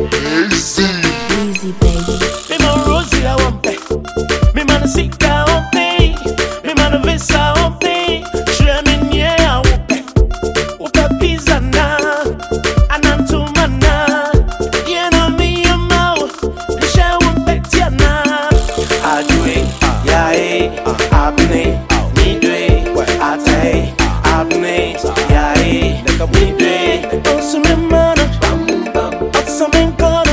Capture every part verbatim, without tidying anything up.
Easy. Easy, baby. Me man Rosie, I want pay. Me man Sika, I want pay. Me man Visa, I want pay. Share me near, I want pay. Upe pizza na, anantuma na. You know me, you know. Me share one pay tiana. I do it, yeah, eh. I play, me do it. I take, I play, yeah, eh. Me do it. Also me man, also me gonna.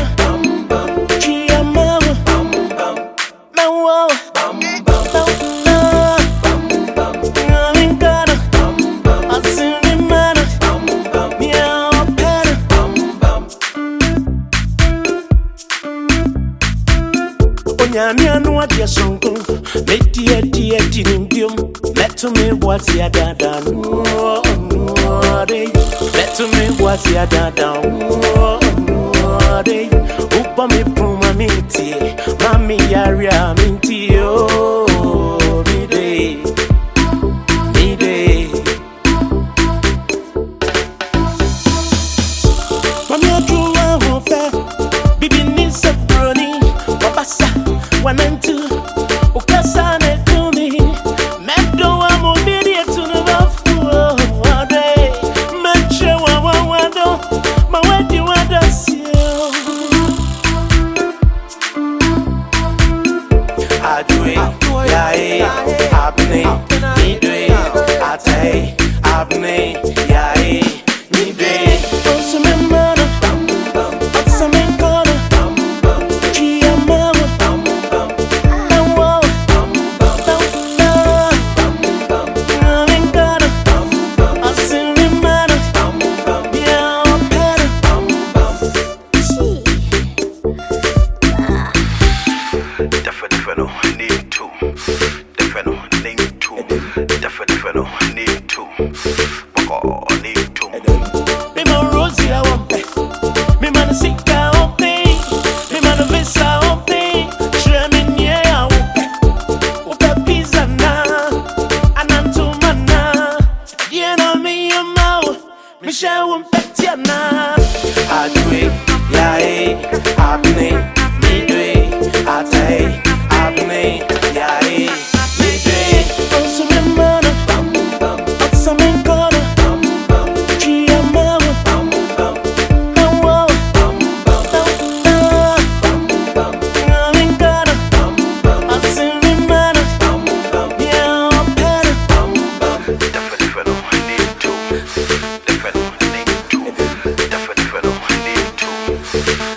Nyami anu adia sonko, meti eti eti nimbium. Let me what's ya dada, let me what's ya dada, upa me puma minti, mami yaria minti oh, me day, me day. Mami adruwa hofe, bibi nisa broni, wabasa. One and two, Ukasane to me. Medo wa mobili to the bafu. Ade, meche wa wa wado, ma wedi wada siyo. I do it, yeah, eh. I play, me do it. I take, I play, yeah, eh. Me do it. Also me mano, also me gonna. Me man Rosie, I want pay. Me man Sika, I want pay. Me man Visa, I want pay. Share me near, I want pay. Upe pizza na, anantuma na. You know me, you know. Me share one pay tiana. I do it, yeah, eh. I play, me do it. I take, I play, yeah, eh. Me do it. Also me man, also me gonna. Different, need to. Different, need to.